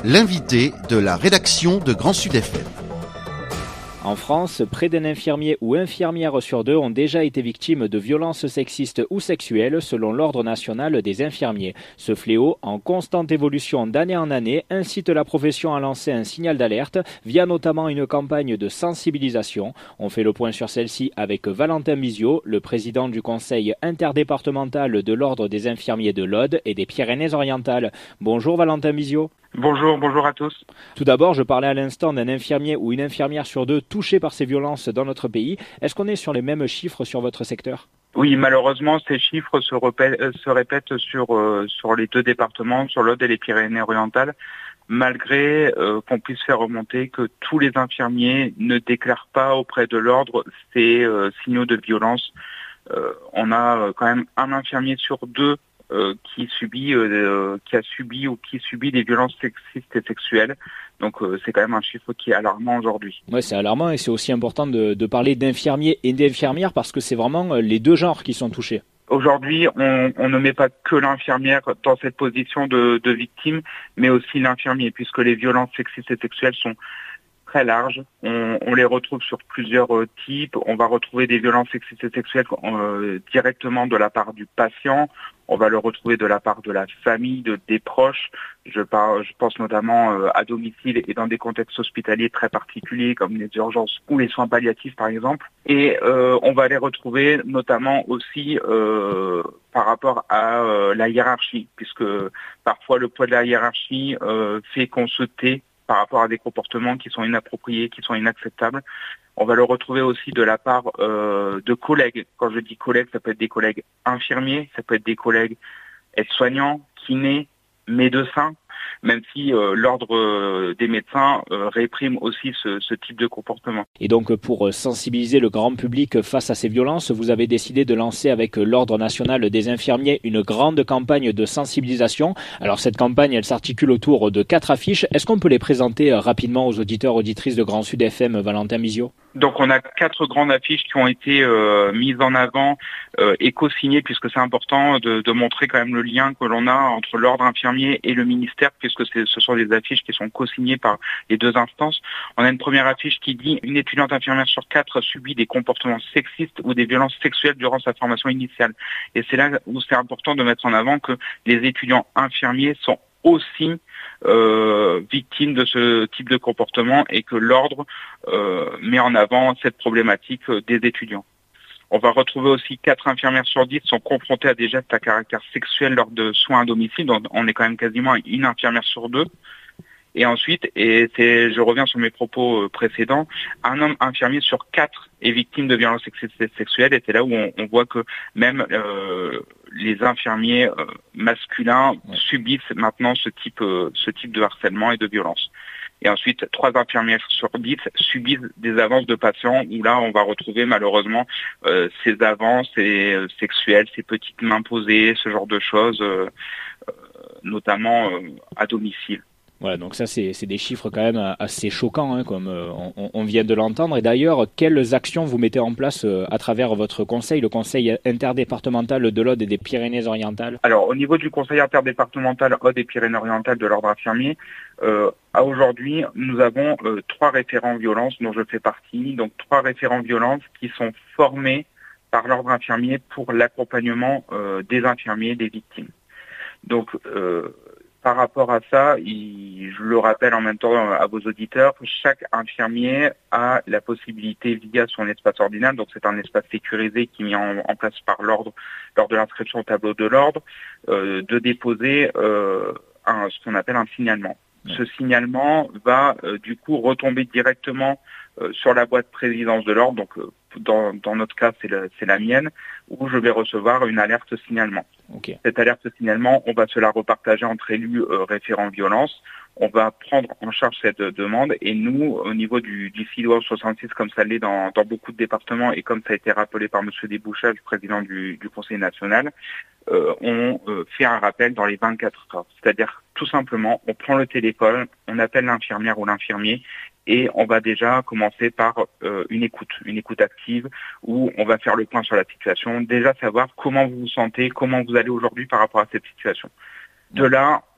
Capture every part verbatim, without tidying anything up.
l'invité de la rédaction de Grand Sud F M. En France, près d'un infirmier ou infirmière sur deux ont déjà été victimes de violences sexistes ou sexuelles selon l'Ordre national des infirmiers. Ce fléau, en constante évolution d'année en année, incite la profession à lancer un signal d'alerte via notamment une campagne de sensibilisation. On fait le point sur celle-ci avec Valentin Bizio, le président du conseil interdépartemental de l'Ordre des infirmiers de l'Aude et des Pyrénées-Orientales. Bonjour Valentin Bizio. Bonjour, bonjour à tous. Tout d'abord, je parlais à l'instant d'un infirmier ou une infirmière sur deux touchés par ces violences dans notre pays. Est-ce qu'on est sur les mêmes chiffres sur votre secteur ? Oui, malheureusement, ces chiffres se, répètent, se répètent sur, euh, sur les deux départements, sur l'Aude et les Pyrénées-Orientales, malgré euh, qu'on puisse faire remonter que tous les infirmiers ne déclarent pas auprès de l'Ordre ces euh, signaux de violence. Euh, on a quand même un infirmier sur deux Euh, qui subit, euh, qui a subi ou qui subit des violences sexistes et sexuelles. Donc euh, c'est quand même un chiffre qui est alarmant aujourd'hui. Ouais, c'est alarmant et c'est aussi important de, de parler d'infirmiers et d'infirmières parce que c'est vraiment les deux genres qui sont touchés. Aujourd'hui, on, on ne met pas que l'infirmière dans cette position de, de victime, mais aussi l'infirmier, puisque les violences sexistes et sexuelles sont très larges. On, on les retrouve sur plusieurs euh, types. On va retrouver des violences sexistes et sexuelles euh, directement de la part du patient. On va le retrouver de la part de la famille, de, des proches. Je, par, je pense notamment euh, à domicile et dans des contextes hospitaliers très particuliers comme les urgences ou les soins palliatifs par exemple. Et euh, on va les retrouver notamment aussi euh, par rapport à euh, la hiérarchie, puisque parfois le poids de la hiérarchie euh, fait qu'on se tait par rapport à des comportements qui sont inappropriés, qui sont inacceptables. On va le retrouver aussi de la part euh, de collègues. Quand je dis collègues, ça peut être des collègues infirmiers, ça peut être des collègues aides-soignants, kinés, médecins, même si euh, l'ordre euh, des médecins euh, réprime aussi ce, ce type de comportement. Et donc pour sensibiliser le grand public face à ces violences, vous avez décidé de lancer avec l'Ordre national des infirmiers une grande campagne de sensibilisation. Alors cette campagne, elle s'articule autour de quatre affiches. Est-ce qu'on peut les présenter rapidement aux auditeurs, auditrices de Grand Sud F M, Valentin Bizio ? Donc on a quatre grandes affiches qui ont été euh, mises en avant euh, et co-signées, puisque c'est important de, de montrer quand même le lien que l'on a entre l'ordre infirmier et le ministère, puisque c'est, ce sont des affiches qui sont co-signées par les deux instances. On a une première affiche qui dit « Une étudiante infirmière sur quatre subit des comportements sexistes ou des violences sexuelles durant sa formation initiale ». Et c'est là où c'est important de mettre en avant que les étudiants infirmiers sont aussi euh, victimes de ce type de comportement et que l'ordre euh, met en avant cette problématique des étudiants. On va retrouver aussi quatre infirmières sur dix sont confrontées à des gestes à caractère sexuel lors de soins à domicile, donc on est quand même quasiment à une infirmière sur deux. Et ensuite, et c'est, je reviens sur mes propos précédents, un homme infirmier sur quatre est victime de violences sexistes et sexuelles, et c'est là où on, on voit que même euh, les infirmiers euh, masculins ouais. subissent maintenant ce type, euh, ce type de harcèlement et de violence. Et ensuite, trois infirmières sur dix subissent des avances de patients où là, on va retrouver malheureusement euh, ces avances et, euh, sexuelles, ces petites mains posées, ce genre de choses, euh, euh, notamment euh, à domicile. Voilà, donc ça c'est, c'est des chiffres quand même assez choquants, hein, comme euh, on, on vient de l'entendre. Et d'ailleurs, quelles actions vous mettez en place euh, à travers votre conseil, le conseil interdépartemental de l'Aude et des Pyrénées-Orientales ? Alors, au niveau du conseil interdépartemental Aude et Pyrénées-Orientales de l'ordre infirmier, euh, à aujourd'hui, nous avons euh, trois référents violences dont je fais partie, donc trois référents violences qui sont formés par l'ordre infirmier pour l'accompagnement euh, des infirmiers, des victimes. Donc, euh, par rapport à ça, il, je le rappelle en même temps à vos auditeurs, chaque infirmier a la possibilité via son espace ordinal, donc c'est un espace sécurisé qui est mis en, en place par l'ordre lors de l'inscription au tableau de l'ordre, euh, de déposer euh, un, ce qu'on appelle un signalement. Ce signalement va euh, du coup retomber directement euh, sur la boîte présidence de l'ordre, donc euh, dans, dans notre cas c'est, le, c'est la mienne, où je vais recevoir une alerte signalement. Okay. Cette alerte signalement, on va se la repartager entre élus euh, référents violence. On va prendre en charge cette euh, demande et nous, au niveau du, du C I D O soixante-six, comme ça l'est dans, dans beaucoup de départements et comme ça a été rappelé par Monsieur Desbouchats, le président du, du Conseil national, euh, on euh, fait un rappel dans les vingt-quatre heures. C'est-à-dire tout simplement, on prend le téléphone, on appelle l'infirmière ou l'infirmier et on va déjà commencer par euh, une écoute, une écoute active où on va faire le point sur la situation, déjà savoir comment vous vous sentez, comment vous allez aujourd'hui par rapport à cette situation. De là,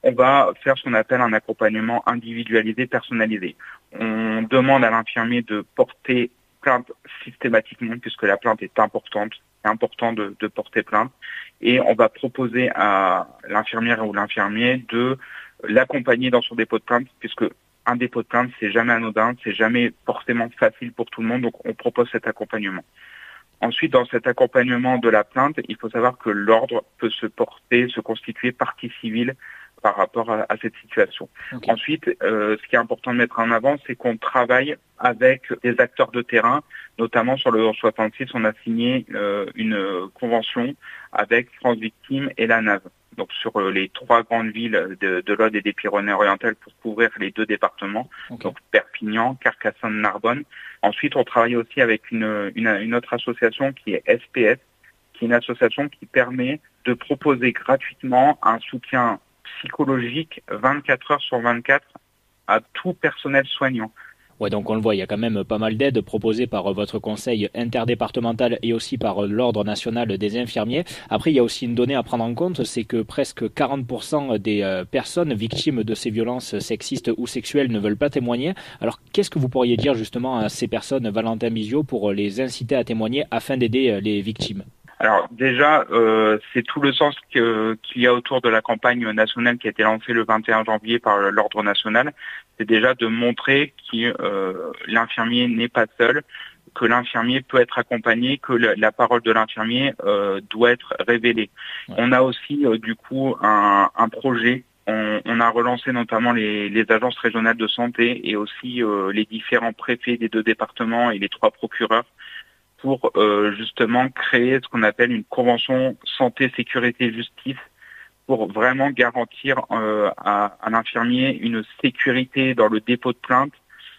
on va faire ce qu'on appelle un accompagnement individualisé, personnalisé. On demande à l'infirmier de porter plainte systématiquement, puisque la plainte est importante. C'est important de, de porter plainte. Et on va proposer à l'infirmière ou l'infirmier de l'accompagner dans son dépôt de plainte, puisque un dépôt de plainte, c'est jamais anodin, c'est jamais forcément facile pour tout le monde, donc on propose cet accompagnement. Ensuite, dans cet accompagnement de la plainte, il faut savoir que l'ordre peut se porter, se constituer partie civile par rapport à, à cette situation. Okay. Ensuite, euh, ce qui est important de mettre en avant, c'est qu'on travaille avec des acteurs de terrain, notamment sur le soixante-six, on a signé euh, une convention avec France Victimes et la N A V. Donc sur les trois grandes villes de, de l'Aude et des Pyrénées-Orientales pour couvrir les deux départements, okay. Donc Perpignan, Carcassonne, Narbonne. Ensuite, on travaille aussi avec une, une, une autre association qui est S P S, qui est une association qui permet de proposer gratuitement un soutien psychologique vingt-quatre heures sur vingt-quatre à tout personnel soignant. Ouais, donc on le voit, il y a quand même pas mal d'aides proposées par votre conseil interdépartemental et aussi par l'Ordre national des infirmiers. Après, il y a aussi une donnée à prendre en compte, c'est que presque quarante pour cent des euh, personnes victimes de ces violences sexistes ou sexuelles ne veulent pas témoigner. Alors, qu'est-ce que vous pourriez dire justement à ces personnes, Valentin Bizio, pour les inciter à témoigner afin d'aider les victimes ? Alors déjà, euh, c'est tout le sens que, qu'il y a autour de la campagne nationale qui a été lancée le vingt et un janvier par l'Ordre national. C'est déjà de montrer que euh, l'infirmier n'est pas seul, que l'infirmier peut être accompagné, que le, la parole de l'infirmier euh, doit être révélée. Ouais. On a aussi euh, du coup un, un projet. On, on a relancé notamment les, les agences régionales de santé et aussi euh, les différents préfets des deux départements et les trois procureurs pour euh, justement créer ce qu'on appelle une convention santé, sécurité, justice pour vraiment garantir euh, à, à l'infirmier une sécurité dans le dépôt de plainte,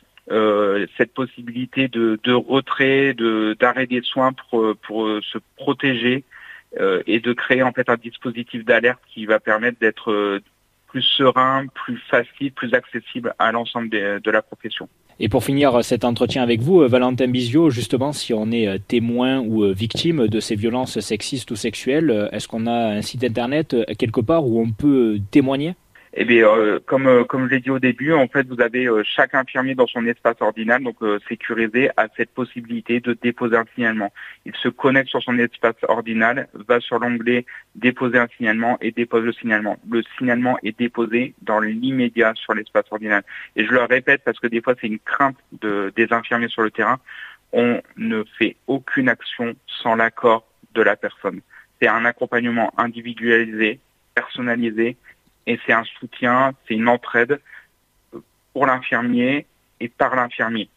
euh, cette possibilité de, de retrait, de, d'arrêt des soins pour, pour se protéger euh, et de créer en fait un dispositif d'alerte qui va permettre d'être euh, plus serein, plus facile, plus accessible à l'ensemble des, de la profession. Et pour finir cet entretien avec vous, Valentin Bizio, justement, si on est témoin ou victime de ces violences sexistes ou sexuelles, est-ce qu'on a un site internet quelque part où on peut témoigner ? Eh bien, euh, comme euh, comme je l'ai dit au début, en fait, vous avez euh, chaque infirmier dans son espace ordinal, donc euh, sécurisé, a cette possibilité de déposer un signalement. Il se connecte sur son espace ordinal, va sur l'onglet déposer un signalement et dépose le signalement. Le signalement est déposé dans l'immédiat sur l'espace ordinal. Et je le répète parce que des fois c'est une crainte de, des infirmiers sur le terrain. On ne fait aucune action sans l'accord de la personne. C'est un accompagnement individualisé, personnalisé. Et c'est un soutien, c'est une entraide pour l'infirmier et par l'infirmier.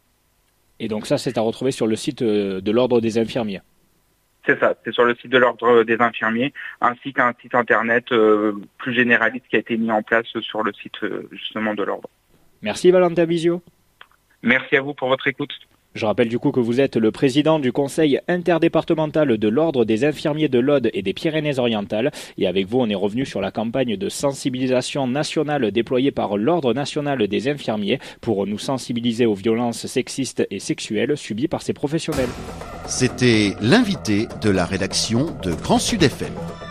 Et donc ça, c'est à retrouver sur le site de l'Ordre des infirmiers. C'est ça, c'est sur le site de l'Ordre des infirmiers, ainsi qu'un site internet euh, plus généraliste qui a été mis en place sur le site euh, justement de l'Ordre. Merci Valentin Bizio. Merci à vous pour votre écoute. Je rappelle du coup que vous êtes le président du conseil interdépartemental de l'Ordre des infirmiers de l'Aude et des Pyrénées-Orientales. Et avec vous, on est revenu sur la campagne de sensibilisation nationale déployée par l'Ordre national des infirmiers pour nous sensibiliser aux violences sexistes et sexuelles subies par ces professionnels. C'était l'invité de la rédaction de Grand Sud F M.